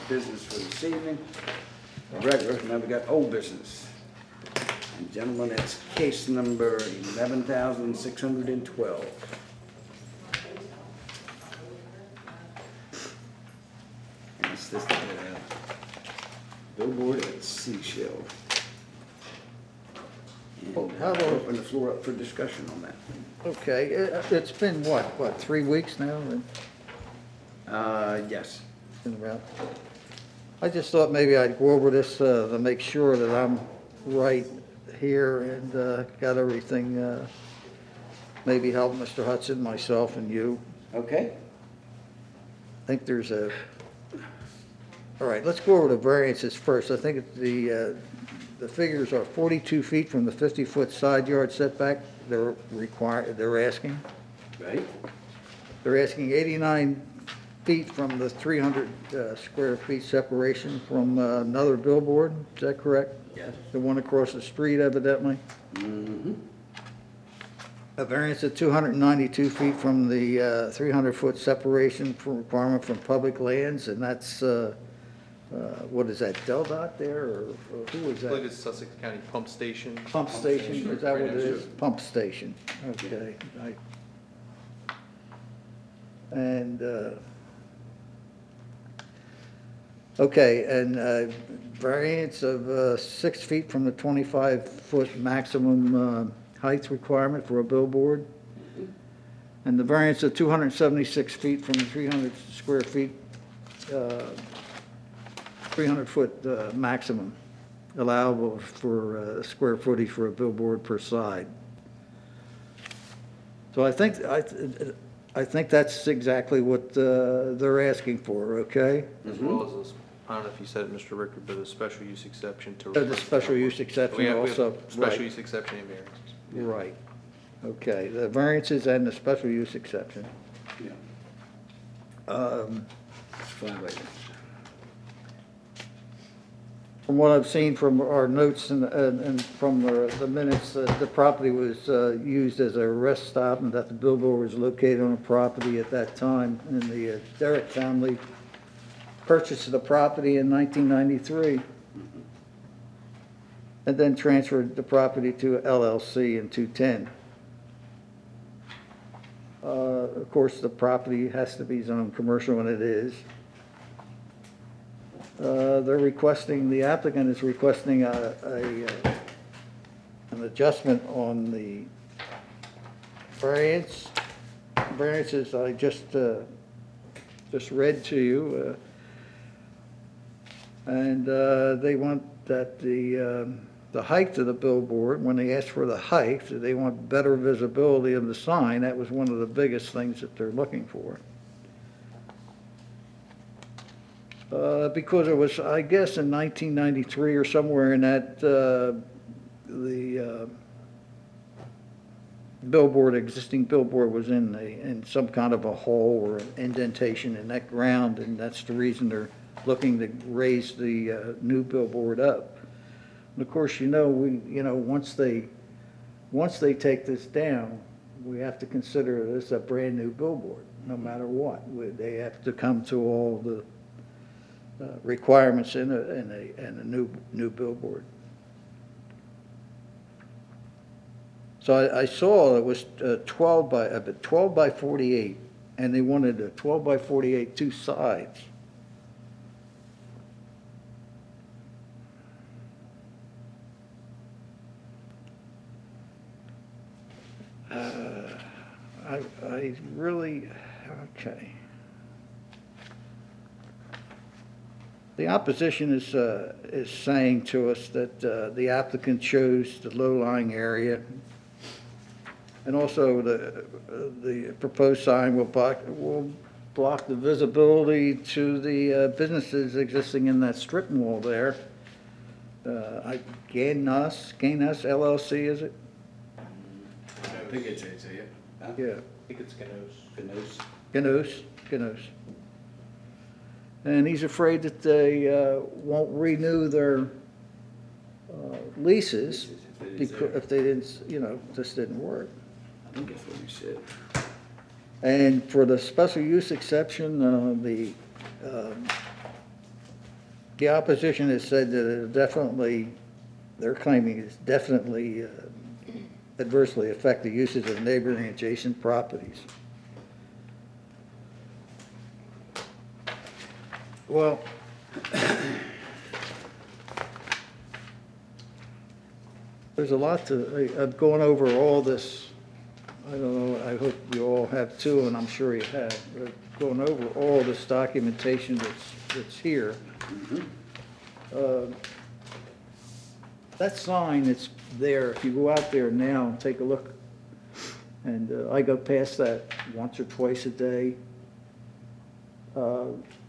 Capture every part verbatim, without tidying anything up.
business for this evening. Regular, now we got old business. And gentlemen, it's case number eleven thousand six hundred and twelve. And it's this, uh, billboard at Seashell. Well, And how I'll about- open the floor up for discussion on that. Okay, it, it's been what, what, three weeks now? and- Uh, yes. and about- I just thought maybe I'd go over this, uh, to make sure that I'm right here and, uh, got everything, uh, maybe help Mister Hudson, myself and you. Okay. I think there's a, all right, let's go over the variances first. I think it's the, uh, the figures are forty-two feet from the fifty-foot side yard setback they're required, they're asking. Right? They're asking eighty-nine feet from the three hundred uh, square feet separation from uh, another billboard. Is that correct? Yes. The one across the street evidently. Mm-hmm. A variance of two hundred ninety-two feet from the uh, three hundred foot separation from requirement from public lands, and that's, uh, uh, what is that, Deldot there, or or who is I believe that? it's Sussex County Pump Station. Pump station, is that what it Right next is? to it. Pump station, okay. I- And, uh, okay, and uh, variance of uh, six feet from the twenty-five foot maximum uh, height requirement for a billboard. And the variance of two hundred seventy-six feet from the three hundred square feet, uh, three hundred foot uh, maximum allowable for uh, square footage for a billboard per side. So I think, I, I think that's exactly what uh, they're asking for, okay? As well as, a s- I don't know if you said it, Mister Ricker, but a special use exception to. Uh, the special use exception We have, we have also, special right. use exception and variances. Right. Okay, the variances and the special use exception. Yeah. Um, It's five items. From what I've seen from our notes and, and and from the the minutes, uh, the property was uh, used as a rest stop and that the billboard was located on the property at that time. And the uh, Derrick family purchased the property in nineteen ninety-three and then transferred the property to L L C in two ten. Uh, Of course, the property has to be zoned commercial, and it is. Uh, They're requesting, the applicant is requesting a, a, uh, an adjustment on the variance. Variances I just, uh, just read to you. uh, And uh, they want that the, um, the height of the billboard, when they ask for the height, they want better visibility of the sign. That was one of the biggest things that they're looking for. Uh, because it was, I guess, in nineteen ninety-three or somewhere in that, uh, the uh, billboard, existing billboard was in a, in some kind of a hole or an indentation in that ground, and that's the reason they're looking to raise the uh, new billboard up. And of course, you know, we, you know, once they, once they take this down, we have to consider this a brand-new billboard, no matter what. We- They have to come to all the uh, requirements in a, in a, in a new, new billboard. So I, I saw it was uh, twelve by, uh, twelve by forty-eight, and they wanted a twelve by forty-eight, two sides. Uh, I, I really, okay. The opposition is, uh, is saying to us that uh, the applicant chose the low-lying area, and also the, uh, the proposed sign will block, will block the visibility to the uh, businesses existing in that strip mall there. Uh, I, Gainus, Gainus L L C, is it? I think it's, it's, yeah. Huh? Yeah. I think it's Ganos. Canoes. Ganos, Ganos. And he's afraid that they uh, won't renew their uh, leases because if they didn't, you know, this didn't work. I think that's what you said. And for the special use exception, uh, the um, The opposition has said that it definitely, they're claiming it's definitely uh, adversely affect the uses of neighboring adjacent properties. Well, there's a lot to, I- I've gone over all this, I don't know, I hope you all have too, and I'm sure you have. I've gone over all this documentation that's, that's here. Uh, That sign that's there, if you go out there now and take a look, and uh, I go past that once or twice a day, uh,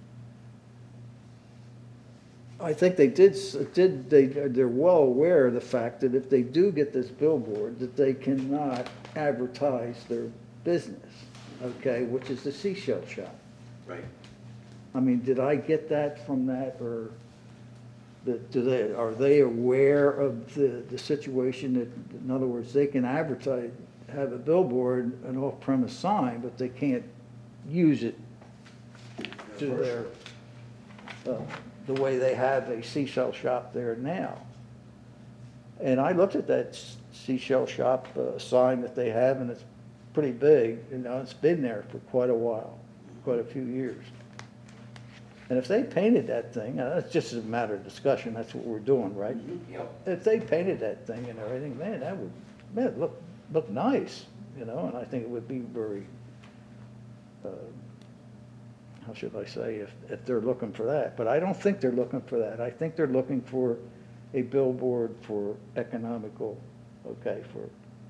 I think they did, s- did, they, they're well aware of the fact that if they do get this billboard, that they cannot advertise their business, okay, which is the seashell shop. Right. I mean, did I get that from that, or that, do they, are they aware of the, the situation that, in other words, they can advertise, have a billboard, an off-premise sign, but they can't use it to their, uh, the way they have a seashell shop there now. And I looked at that s- seashell shop, uh, sign that they have, and it's pretty big, you know, it's been there for quite a while, quite a few years. And if they painted that thing, uh, that's just a matter of discussion, that's what we're doing, right? Yep. If they painted that thing and everything, man, that would, man, it'd look, look nice, you know, and I think it would be very, uh, how should I say, if, if they're looking for that. But I don't think they're looking for that. I think they're looking for a billboard for economical, okay, for,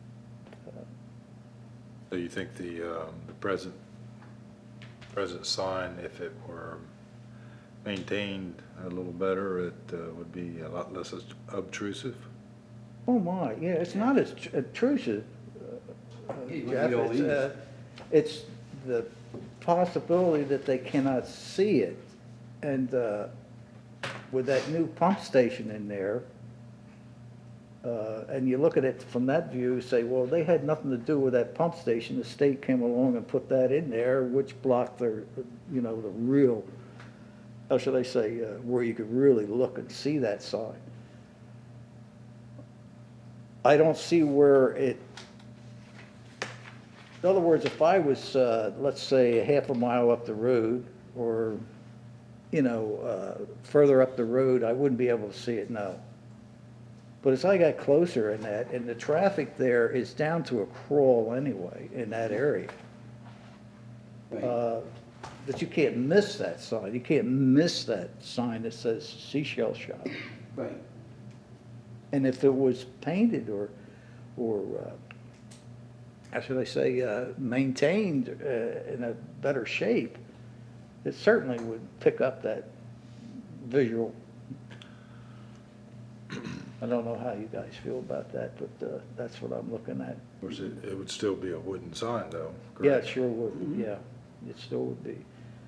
So you think the, um, the present, present sign, if it were maintained a little better, it uh, would be a lot less obtrusive? oh my, yeah, it's not as tr- obtrusive, uh, uh, Yeah, you Jeff. don't It's, use uh, it's the possibility that they cannot see it. And uh, with that new pump station in there, uh, and you look at it from that view, say, well, they had nothing to do with that pump station. The state came along and put that in there, which blocked their, you know, the real, how should I say, uh, where you could really look and see that sign. I don't see where it, in other words, if I was, uh, let's say, a half a mile up the road, or, you know, uh, further up the road, I wouldn't be able to see it, no. But as I got closer in that, and the traffic there is down to a crawl anyway, in that area, Right. uh, that you can't miss that sign. You can't miss that sign that says Seashell Shop. Right. And if it was painted or, or, uh, how should I say, uh, maintained uh, in a better shape, it certainly would pick up that visual. I don't know how you guys feel about that, but uh, that's what I'm looking at. Of course, it, it would still be a wooden sign though, Yeah, it correct? sure would, yeah, it still would be.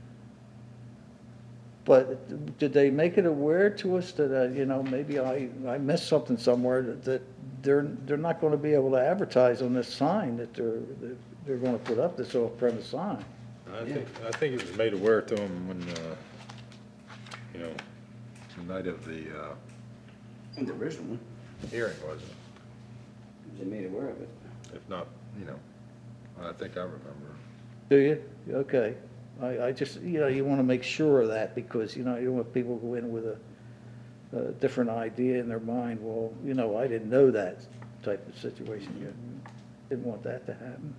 But did they make it aware to us that, uh, you know, maybe I, I missed something somewhere, that, that they're, they're not gonna be able to advertise on this sign that they're, that they're gonna put up, this off-premise sign? I think, I think it was made aware to them when, uh, you know, the night of the, uh, And the original one, hearing, wasn't they made aware of it. it? If not, you know, I think I remember. Do you? Okay. I, I just, you know, you wanna make sure of that, because, you know, you don't want people to go in with a, a different idea in their mind, well, you know, I didn't know that type of situation yet. Didn't want that to happen.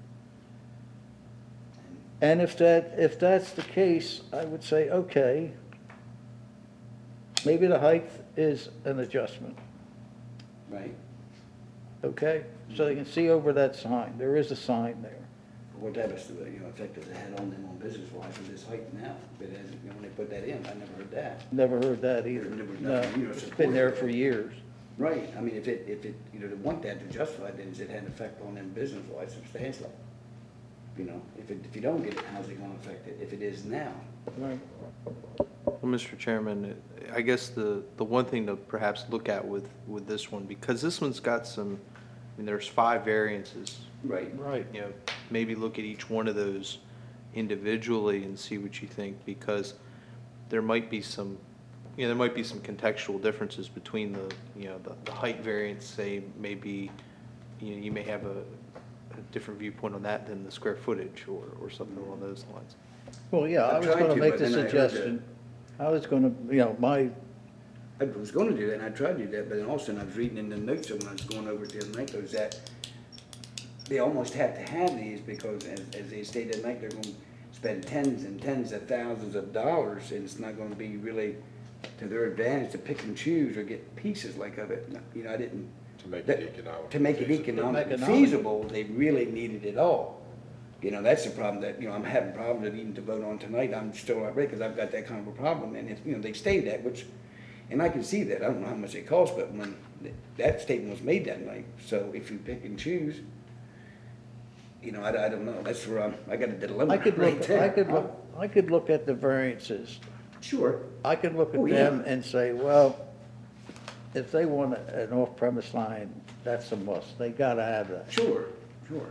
And if that, if that's the case, I would say, okay, maybe the height is an adjustment, Right. okay? So they can see over that sign, there is a sign there. What type of, you know, effect does it have on them on business wise with this height now? But as, you know, when they put that in, I never heard that. Never heard that either. There was No, nothing, you know, it's support been there for for it. years. Right, I mean, if it, if it, you know, to want that to justify, then it had an effect on them business wise substantially. You know, if it, if you don't get it, how's it gonna affect it, if it is now? Right. Well, Mister Chairman, I guess the, the one thing to perhaps look at with, with this one, because this one's got some, I mean, there's five variances. Right. Right. You know, maybe look at each one of those individually and see what you think, because there might be some, you know, there might be some contextual differences between the, you know, the, the height variance, say, maybe, you know, you may have a, a different viewpoint on that than the square footage or, or something along those lines. Well, yeah, I I was tried gonna to, make but the then I heard that- suggestion, I was gonna, you know, my, I was gonna do that, and I tried to do that, but then all of a sudden I was reading in the notes when I was going over it the other night, was that they almost have to have these because as, as they stated tonight, they're gonna spend tens and tens of thousands of dollars, and it's not gonna be really to their advantage to pick and choose or get pieces like of it. You know, I didn't. To make that- it economic. To make it feasible. economically Economic. feasible, they really needed it all. You know, that's the problem that, you know, I'm having problems with even to vote on tonight, I'm still not ready, because I've got that kind of a problem, and if, you know, they stated that, which, and I can see that, I don't know how much it costs, but when th- that statement was made that night, so if you pick and choose, you know, I, I don't know, that's where I'm, I got a dilemma I could right look, there. I could look, I could look at the variances. Sure, I could look Oh, at yeah. them and say, well, if they want an off-premise sign, that's a must, they gotta have that. sure, sure,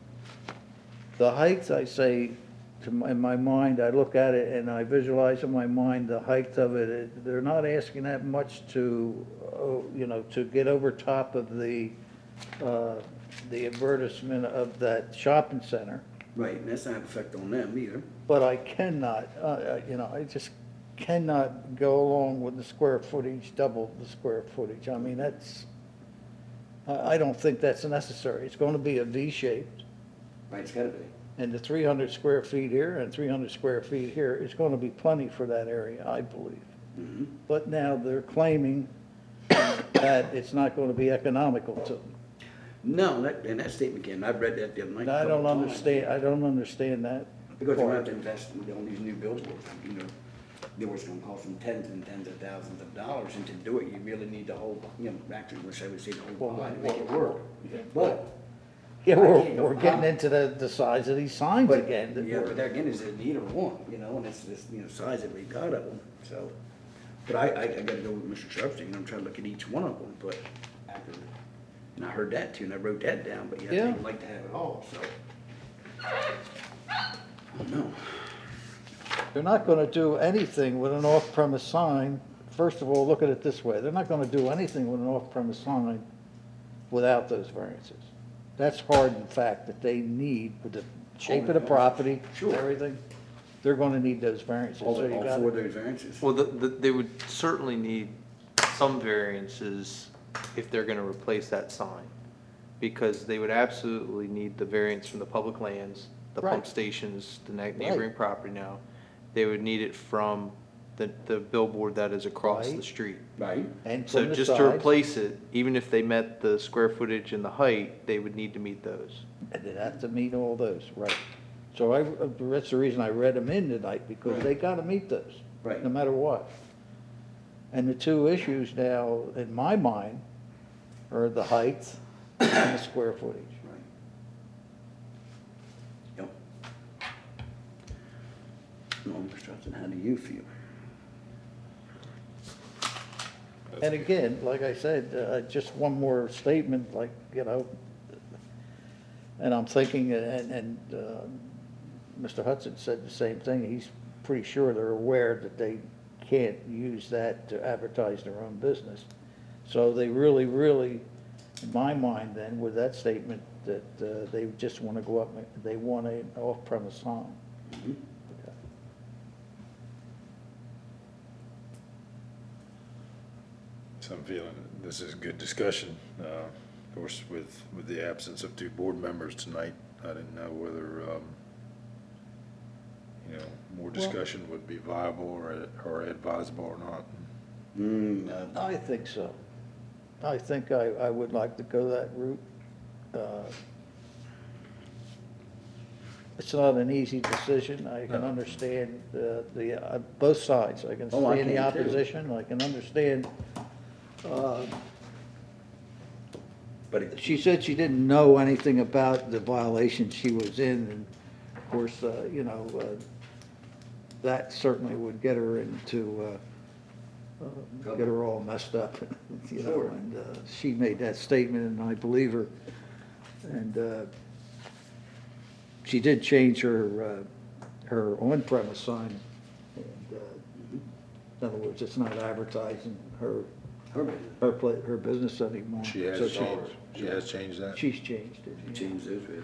The height, I say, to my, in my mind, I look at it and I visualize in my mind the height of it. It- They're not asking that much to, oh, you know, to get over top of the, uh, the advertisement of that shopping center. right, and that's not an effect on them either. But I cannot, uh, uh, you know, I just cannot go along with the square footage, double the square footage. I mean, that's, I, I don't think that's necessary. It's gonna be a V-shaped. Right, it's gotta be. And the three hundred square feet here and three hundred square feet here is going to be plenty for that area, I believe. Mm-hmm. But now they're claiming that it's not going to be economical to them. No, that, and that statement again, I've read that the other night. And a I couple don't times. understand, I don't understand that. Because they're part. not to invest in on these new billboards, you know, they was gonna cost them tens and tens of thousands of dollars, and to do it, you really need the whole, you know, actually, wish I would say the whole Well, pie to make it well, work. But, Yeah, I we're, can't go we're getting pop. into the, the size of these signs but, again. that yeah, we're- but there again, is it either one, you know, and it's this, you know, size that we got of them, so. But I, I, I gotta go with Mister Sharpstein, I'm trying to look at each one of them, but after, and I heard that too, and I wrote that down, but yeah, Yeah. they would like to have it all, so. I don't know. They're not going to do anything with an off-premise sign. First of all, look at it this way. They're not going to do anything with an off-premise sign without those variances. That's hard and fact that they need with the shape of the property and Sure. everything. They're going to need those variances. All, So you all got four of those variances. Well, the, the, they would certainly need some variances if they're gonna replace that sign. Because they would absolutely need the variance from the public lands, the pump Right. stations, the ne- neighboring property now. They would need it from the, the billboard that is across the Right. street. Right, And So from the just to sides, replace it, even if they met the square footage and the height, they would need to meet those. and they'd have to meet all those, right. So I, that's the reason I read them in tonight, because Right. they got to meet those. Right. No matter what. And the two issues now, in my mind, are the height and the square footage. right. Yep. Well, Mister Johnson, how do you feel? That's And good. again, like I said, uh, just one more statement, like, you know, and I'm thinking, and, and, uh, Mister Hudson said the same thing, he's pretty sure they're aware that they can't use that to advertise their own business. So they really, really, in my mind then, with that statement, that, uh, they just wanna go up, and they want an off-premise sign. Mhm. So I'm feeling that this is good discussion. Uh, Of course, with, with the absence of two board members tonight, I didn't know whether, um, you know, more discussion would be viable or, or advisable or not. Mm, no. I think so. I think I, I would like to go that route. Uh, It's not an easy decision. I can No. understand the, the, uh, both sides. I can Oh, I understand the can too. opposition. I can understand. uh, But it, She said she didn't know anything about the violation she was in, and of course, uh, you know, uh, that certainly would get her into, uh, uh, get her all messed up, you know, Sure. and uh, she made that statement, and I believe her. And uh, she did change her, uh, her on-premise sign, and uh, In other words, it's not advertising her, Her business. her, pla- her business anymore. She has So changed, she has changed that? She's changed it. yeah. Change those with.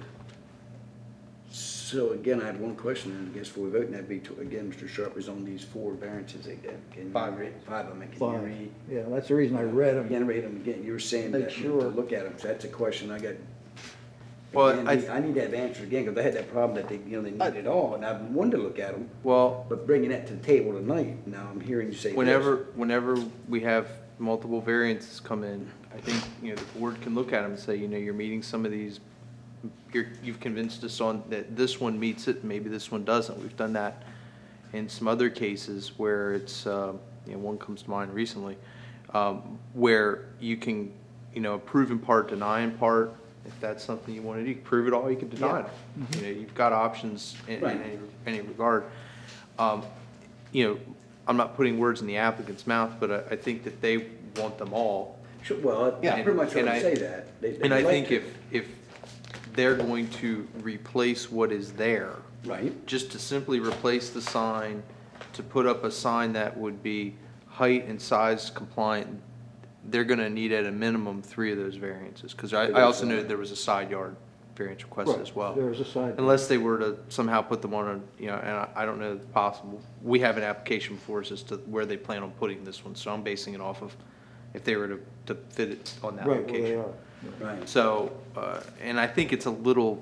So again, I had one question, and I guess before we vote, and that'd be to, again, Mister Sharp is on these four variances again. Can you Five. read, five of them, can you Five. read? Yeah, that's the reason I read them. Again, read them again, you were saying Make that, sure. to look at them, so that's a question I got. Well, Again, I- need- I need to have answers again, because I had that problem that they, you know, they need it all, and I wanted to look at them, Well, but bringing that to the table tonight, now I'm hearing you say this. whenever, whenever we have multiple variances come in, I think, you know, the board can look at them and say, you know, you're meeting some of these, you're, you've convinced us on that this one meets it, maybe this one doesn't. We've done that in some other cases where it's, uh, you know, one comes to mind recently, um, where you can, you know, approve in part, deny in part. If that's something you want to do, you can prove it all, you can deny it. You know, you've got options in, in Right. any, any regard. Um, you know, I'm not putting words in the applicant's mouth, but I, I think that they want them all. Sure, well, I Yeah. pretty much heard And them I- say that. They- they'd And I like think to. if, if they're going to replace what is there, Right, just to simply replace the sign, to put up a sign that would be height and size compliant, they're gonna need at a minimum three of those variances, because I, I also noted there was a side yard variance requested as well. There's a side. Unless they were to somehow put them on a, you know, and I, I don't know if it's possible. We have an application before us as to where they plan on putting this one, so I'm basing it off of if they were to, to fit it on that Right, where they location. are. right. So, uh, and I think it's a little,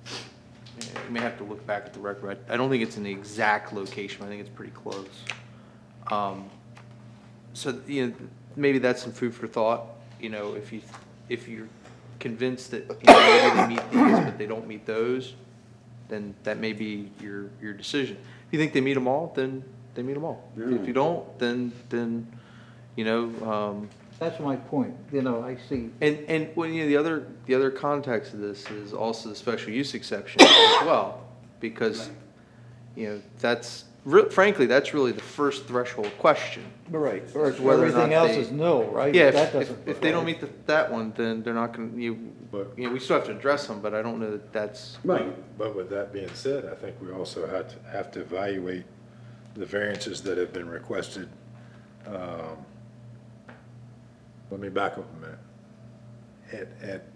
you may have to look back at the record. I I don't think it's in the exact location. I think it's pretty close. Um, So, you know, maybe that's some food for thought, you know, if you, if you're convinced that, you know, maybe they meet these, but they don't meet those, then that may be your, your decision. If you think they meet them all, then they meet them all. If you don't, then, then, you know, um, That's my point, you know, I see, and, and, well, you know, the other, the other context of this is also the special use exception as well, because, you know, that's, re- frankly, that's really the first threshold question. right, or Whether or not everything else they- is no, right? Yeah, That if, if, doesn't if they don't apply. meet the, that one, then they're not gonna, you, But- you know, we still have to address them, but I don't know that that's, Right, But with that being said, I think we also have to, have to evaluate the variances that have been requested. Um, Let me back up a minute. At, at,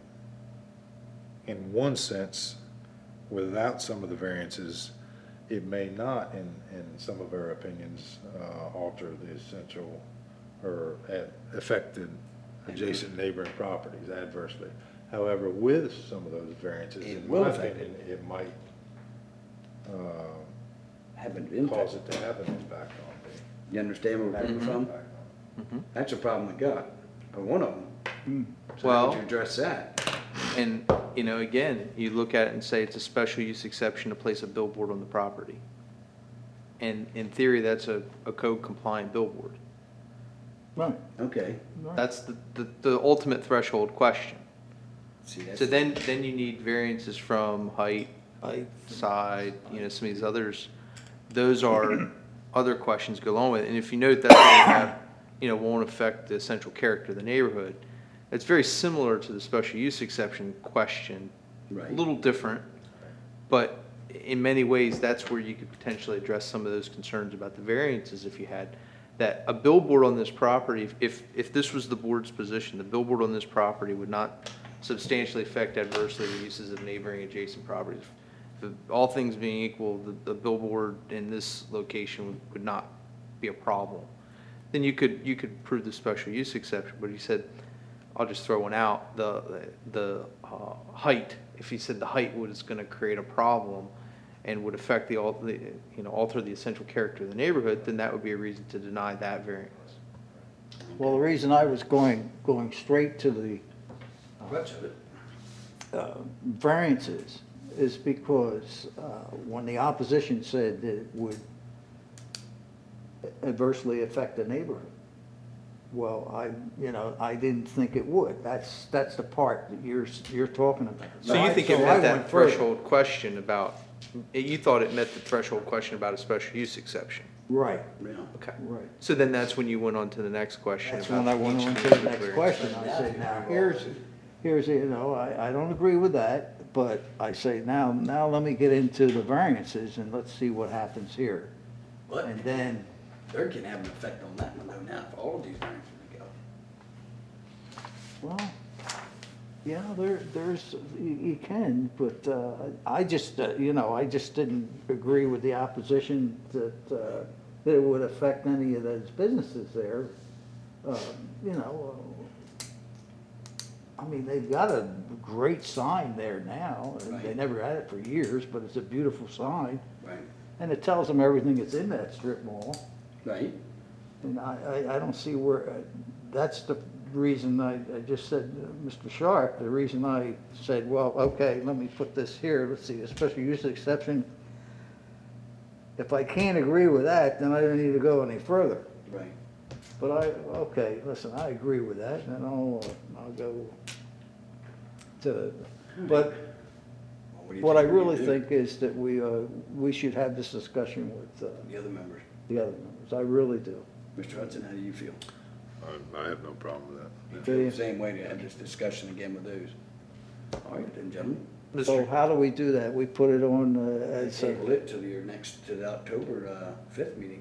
in one sense, without some of the variances, it may not, in, in some of our opinions, uh, alter the essential or a- affect the adjacent neighboring properties adversely. However, with some of those variances, It in will my affect opinion, it might, uh, haven't cause impact. it to have an impact on the. You understand where we're coming from? impact on- That's a problem we got, or one of them. So how Well- would you address that? and, you know, again, you look at it and say it's a special use exception to place a billboard on the property. And in theory, that's a, a code compliant billboard. Right, Okay, right. That's the, the, the ultimate threshold question. see, that's. So then, then you need variances from height, I, side, you know, some of these others. Those are other questions go along with it. And if you note that they have, you know, won't affect the essential character of the neighborhood, it's very similar to the special use exception question. Right. A little different, but in many ways, that's where you could potentially address some of those concerns about the variances if you had. That a billboard on this property, if, if this was the board's position, the billboard on this property would not substantially affect adversely the uses of neighboring adjacent properties. The- All things being equal, the, the billboard in this location would, would not be a problem. Then you could, you could prove the special use exception, but he said, I'll just throw one out, the, the, uh, height, if he said the height was gonna create a problem and would affect the, al- the, you know, alter the essential character of the neighborhood, then that would be a reason to deny that variance. well, the reason I was going, going straight to the Much of it. uh, variances is because uh, when the opposition said that it would adversely affect the neighborhood, well, I, you know, I didn't think it would. That's, that's the part that you're, you're talking about. So you I- think it so I met that went further. threshold question about, you thought it met the threshold question about a special use exception? Right, Yeah. Okay. right. So then that's when you went on to the next question. That's about when I went each on to the individual next variance. question. I said, now, here's, here's, you know, I, I don't agree with that, but I say, now, now let me get into the variances and let's see what happens here. What? And then They're gonna have an effect on that one though now, for all of these variances to go. Well, yeah, there, there's, you, you can, but, uh, I just, uh, you know, I just didn't agree with the opposition that, uh, that it would affect any of those businesses there. Uh, you know, uh, I mean, they've got a great sign there now, and they Right. never had it for years, but it's a beautiful sign. Right, And it tells them everything that's in that strip mall. right, And I, I, I don't see where, uh, that's the reason I, I just said, uh, Mister Sharp, the reason I said, well, okay, let me put this here, let's see, a special use exception. If I can't agree with that, then I don't need to go any further. right. But I, okay, listen, I agree with that, and I'll, uh, I'll go to, but Well, do you what I think we're really gonna do? think is that we, uh, we should have this discussion with, uh, The other members. the other members, I really do. Mister Hudson, how do you feel? I, I have no problem with that. You Do feel you? the same way to have this discussion again with those? All right, then, gentlemen. So Mister how do we do that? We put it on, uh, as, a- Table it till your next, to the October, uh, fifth meeting.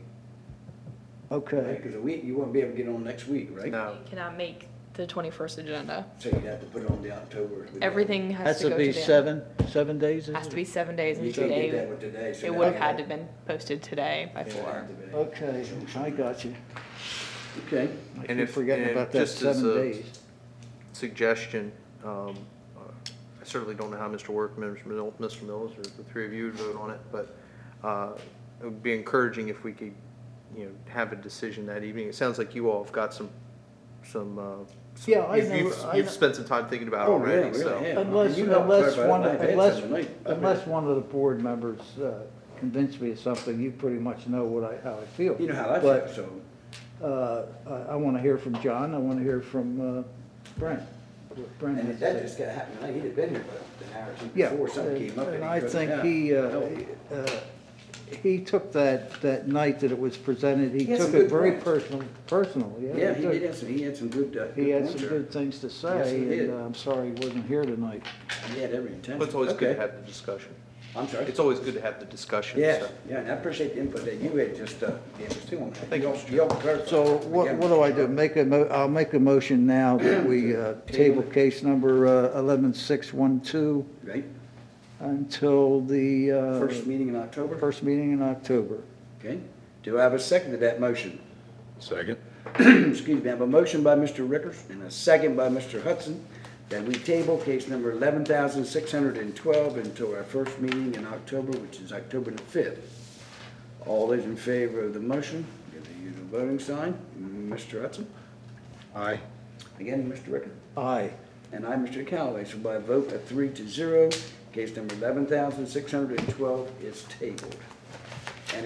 okay. Because a week, you won't be able to get on next week, right? No. You cannot make the twenty-first agenda. So you'd have to put it on the October. Everything has Has to to go be to the. seven, seven days, is Has to it? be seven days You and can't get that today, with today. so it now would have you had gotta- to been posted today by Yeah, four. today. Okay, I got you. Okay, I And keep if- forgetting and about that just as seven a- days. suggestion, um, uh, I certainly don't know how Mister Workman, Mister Mill- Mister Mills, or the three of you would vote on it, but uh, it would be encouraging if we could, you know, have a decision that evening. It sounds like you all have got some, some, uh, some- Yeah, I you've- know- You've I you've know. spent some time thinking about it Oh, really, already, really, so. yeah. Unless, You helped unless clarify it. one, I've had unless, some tonight. I've unless had- one of the board members uh, convinced me of something, you pretty much know what I, how I feel. You know how I But, feel, so, uh, I, I wanna hear from John, I wanna hear from, uh, Brent. what Brent and has if to that say. just got happened tonight, he'd have been here but an hour or two Yeah, before something and came up. and he I couldn't think have. he, uh, Help. uh, he took that, that night that it was presented, he He had took some it good very points. personal, personal, yeah. Yeah, he took- did have some, he had some good, uh, He good had points some there. good things to Yes, say, he did. and uh, I'm sorry he wasn't here tonight. He had every intention. But it's always good to Okay. have the discussion. I'm sorry? It's always good to have the discussion, Yeah, so. yeah, and I appreciate the input that you had just, uh, gave us too on that. Thank you, all- Mister you all clarified So it. what, Again, what do I do? Make a mo, I'll make a motion now that we, uh, table case number, uh, eleven six one two Right, until the, uh, first meeting in October? first meeting in October. Okay, do I have a second to that motion? Second? Excuse me, I have a motion by Mister Rickers and a second by Mister Hudson that we table case number eleven thousand six hundred and twelve until our first meeting in October, which is October the fifth. All those in favor of the motion, give the usual voting sign. Mister Hudson? Aye. Again, Mister Rickers? Aye. And I, Mister Callaway, so by a vote of three to zero, case number eleven thousand six hundred and twelve is tabled.